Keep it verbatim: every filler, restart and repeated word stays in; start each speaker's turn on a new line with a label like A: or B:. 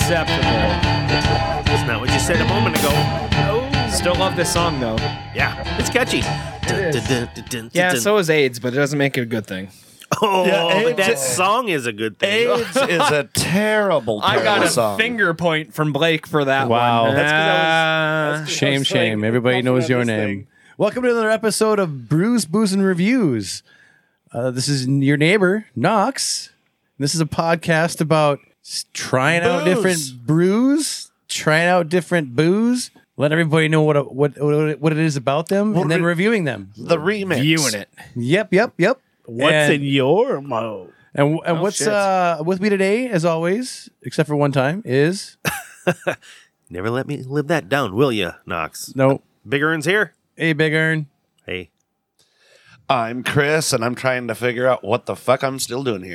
A: Unacceptable.
B: That's not what you said a moment ago.
A: Oh. Still love this song, though.
B: Yeah, it's catchy.
A: It is. Yeah, so is AIDS, but it doesn't make it a good thing.
B: Oh,
C: Yeah,
B: but that
C: AIDS-
B: song is a good thing.
C: AIDS is a terrible, terrible
A: I got a
C: song.
A: finger point from Blake for that
D: Wow.
A: one.
D: That's
C: 'cause I was-
A: Ah.
C: that's 'cause I
D: Shame,
C: was
D: shame.
C: like,
D: Everybody
C: puffing
D: knows
C: on
D: your
C: this
D: name.
C: thing.
D: Welcome to another episode of Brews, Booze, and Reviews. Uh, this is your neighbor, Knox. This is a podcast about s- trying out
C: Booze.
D: different brews, trying out different booze, let everybody know what a, what what what it is about them,
C: Well,
D: and then
C: re-
D: reviewing them.
C: The remix.
A: Viewing it.
D: Yep, yep, yep.
B: What's
D: and,
B: in your mouth?
D: And, and
A: Oh,
D: what's
A: shit.
D: uh, with me today, as always, except for one time, is
B: Never let me live that down, will you, Knox?
D: no,
B: Big Earn's here.
D: hey, Big Earn.
B: Hey.
C: I'm Chris, and I'm trying to figure out what the fuck I'm still doing here.